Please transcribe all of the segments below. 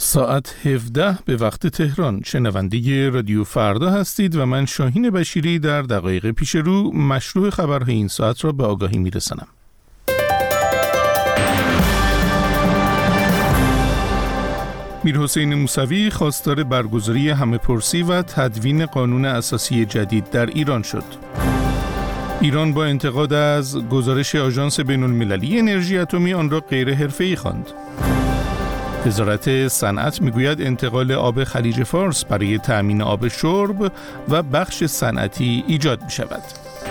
ساعت 17 به وقت تهران. شنونده رادیو فردا هستید و من شاهین بشیری در دقایق پیش رو مشروع خبرهای این ساعت را به آگاهی میرسانم. میرحسین موسوی خواستار برگزاری همه‌پرسی و تدوین قانون اساسی جدید در ایران شد. ایران با انتقاد از گزارش آژانس بین‌المللی انرژی اتمی آن را غیر حرفه‌ای خواند. وزارت صنعت میگوید انتقال آب خلیج فارس برای تأمین آب شرب و بخش صنعتی ایجاد می شود.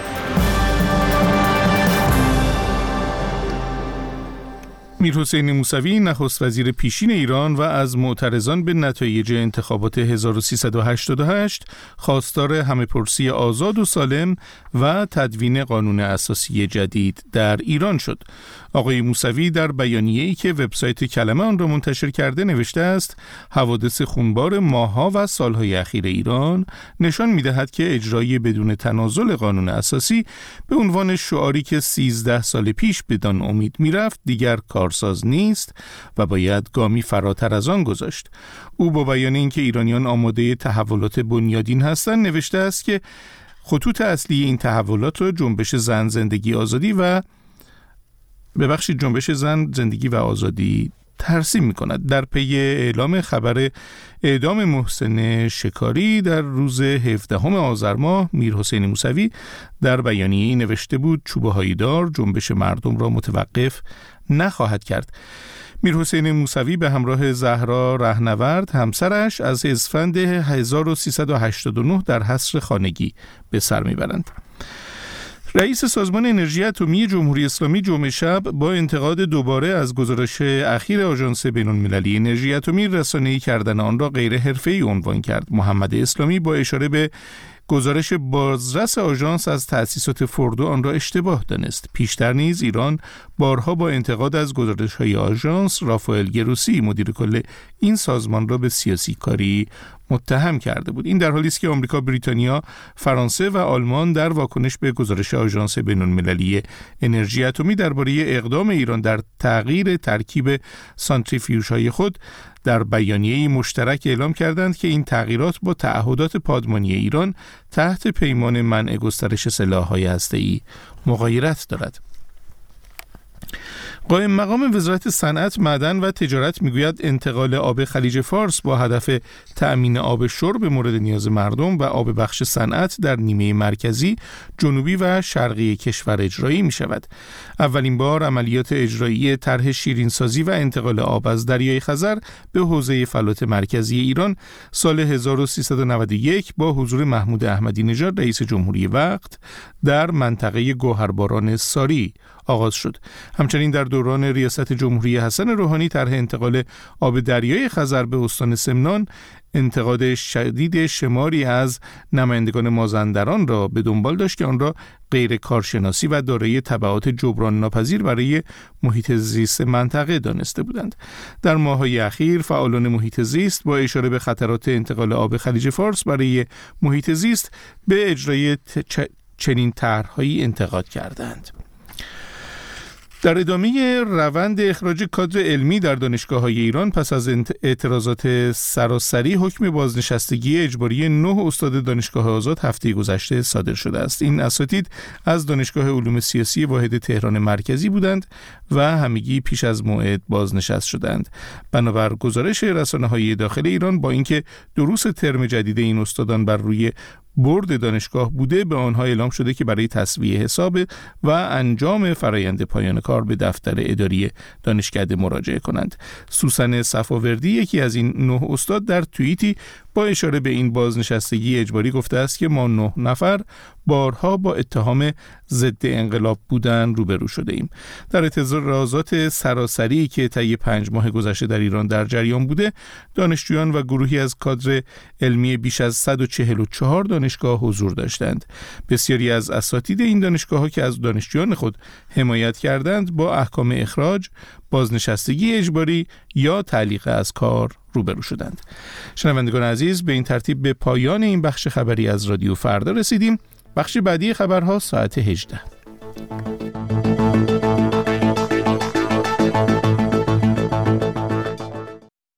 میرحسین موسوی نخست وزیر پیشین ایران و از معترضان به نتایج انتخابات 1388 خواستار همه‌پرسی آزاد و سالم و تدوین قانون اساسی جدید در ایران شد. آقای موسوی در بیانیه‌ای که وبسایت کلمه آن را منتشر کرده نوشته است: حوادث خونبار ماه‌ها و سال‌های اخیر ایران نشان می‌دهد که اجرای بدون تنازل قانون اساسی به عنوان شعاری که 13 سال پیش بدان امید می‌رفت دیگر کارساز نیست و باید گامی فراتر از آن گذاشت. او با بیان اینکه ایرانیان آماده تحولات بنیادین هستند نوشته است که خطوط اصلی این تحولات را جنبش زن زندگی و آزادی ترسیم می کند. در پی اعلام خبر اعدام محسن شکاری در روز 17 آذر ماه، میرحسین موسوی در بیانیه‌ای نوشته بود: چوبه‌های دار جنبش مردم را متوقف نخواهد کرد. میرحسین موسوی به همراه زهرا رهنورد همسرش از اسفند 1389 در حصر خانگی به سر میبرند. رئیس سازمان انرژی اتمی جمهوری اسلامی جمعه شب با انتقاد دوباره از گزارش اخیر آژانس بین‌المللی انرژی اتمی رسانه‌ای کردن آن را غیر حرفه‌ای عنوان کرد. محمد اسلامی با اشاره به گزارش بازرس آژانس از تأسیسات فوردو آن را اشتباه دانست. پیشتر نیز ایران بارها با انتقاد از گزارش‌های آژانس رافائل گروسی مدیر کل این سازمان را به سیاسی کاری متهم کرده بود. این در حالی است که آمریکا، بریتانیا، فرانسه و آلمان در واکنش به گزارش آژانس بین‌المللی انرژی اتمی درباره اقدام ایران در تغییر ترکیب سانتریفیوژهای خود در بیانیه‌ای مشترک اعلام کردند که این تغییرات با تعهدات پادمانی ایران تحت پیمان منع گسترش سلاح‌های هسته‌ای مغایرت دارد. قائم مقام وزارت صنعت، معدن و تجارت میگوید انتقال آب خلیج فارس با هدف تأمین آب شرب مورد نیاز مردم و آب بخش صنعت در نیمه مرکزی، جنوبی و شرقی کشور اجرایی می شود. اولین بار عملیات اجرایی طرح شیرینسازی و انتقال آب از دریای خزر به حوزه فلات مرکزی ایران سال 1391 با حضور محمود احمدی نژاد رئیس جمهوری وقت در منطقه گوهرباران ساری آغاز شد. همچنین در دوران ریاست جمهوری حسن روحانی طرح انتقال آب دریای خزر به استان سمنان انتقاد شدید شماری از نمایندگان مازندران را به دنبال داشت که آن را غیر کارشناسی و دارای تبعات جبران ناپذیر برای محیط زیست منطقه دانسته بودند. در ماه‌های اخیر فعالان محیط زیست با اشاره به خطرات انتقال آب خلیج فارس برای محیط زیست به اجرای چنین طرح‌هایی انتقاد کردند. در ادامه روند اخراج کادر علمی در دانشگاه‌های ایران پس از اعتراضات سراسری، حکم بازنشستگی اجباری 9 استاد دانشگاه آزاد هفته گذشته صادر شده است. این اساتید از دانشگاه علوم سیاسی واحد تهران مرکزی بودند و همگی پیش از موعد بازنشست شدند. بنابر گزارش رسانه‌های داخل ایران، با اینکه دروس ترم جدید این استادان بر روی بورد دانشگاه بوده، به آنها اعلام شده که برای تسویه حساب و انجام فرایند پایان کار به دفتر اداری دانشکده مراجعه کنند. سوسن صفاوردی، یکی از این 9 استاد، در توییتی با اشاره به این بازنشستگی اجباری گفته است که ما 9 نفر بارها با اتهام ضد انقلاب بودن روبرو شده ایم. در اعتراضات سراسری که طی 5 ماه گذشته در ایران در جریان بوده، دانشجویان و گروهی از کادر علمی بیش از 144 دانشگاه حضور داشتند. بسیاری از اساتید این دانشگاه‌ها که از دانشجویان خود حمایت کردند با احکام اخراج، بازنشستگی اجباری یا تعلیق از کار روبرو شدند. شنوندگان عزیز، به این ترتیب به پایان این بخش خبری از رادیو فردا رسیدیم. بخش بعدی خبرها ساعت 18.